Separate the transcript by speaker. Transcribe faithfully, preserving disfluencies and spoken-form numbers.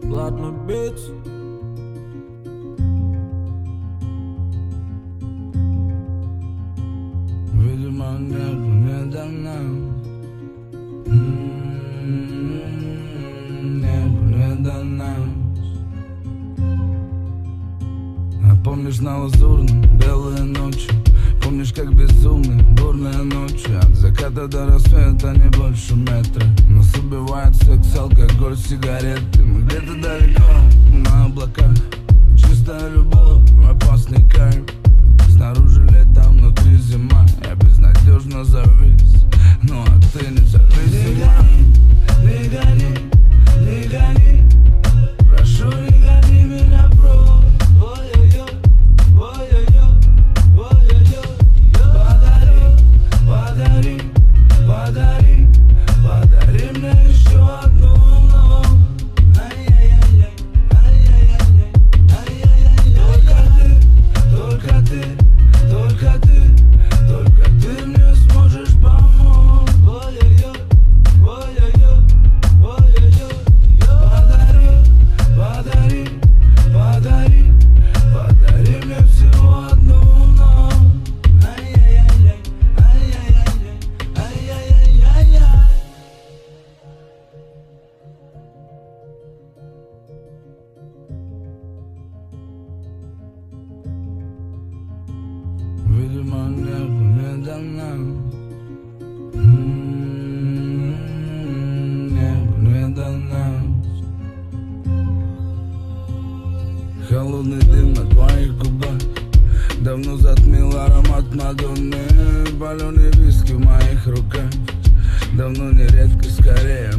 Speaker 1: Ладно, бить. Видимо, небо не до нас. Небо не до нас. А помнишь на лазурном белые ночи? Помнишь, как безумные бурные ночи? От заката до рассвета не больше метра. Нас убивает секс, алкоголь, сигареты. Мы где-то далеко, на облаках. Чистая любовь, опасный кайф. Снаружи лето, внутри зима. Я безнадежно завис, ну а ты не зависима. Не гони, не гони. Прошу, не гони меня прочь. Ой-ой-ой, ой-ой-ой, ой-ой-ой. Подари, подари, подари, подари мне еще одну ночь. Ай-яй-яй-яй, ай-яй-яй-яй, ай-яй-яй-яй. Только ты, только ты, только ты мне сможешь помочь. Ой-ой-ой, ой-ой-ой, ой-ой-ой. Подари, подари, подари, подари мне всего одну ночь. Ай-яй-яй-яй, ай-яй-яй-яй, ай-яй-яй-яй. Видимо, небо не до нас. Небо не до нас. Холодный дым на твоих губах давно затмил аромат Мадонны. Паленый виски в моих руках давно не редко, скорее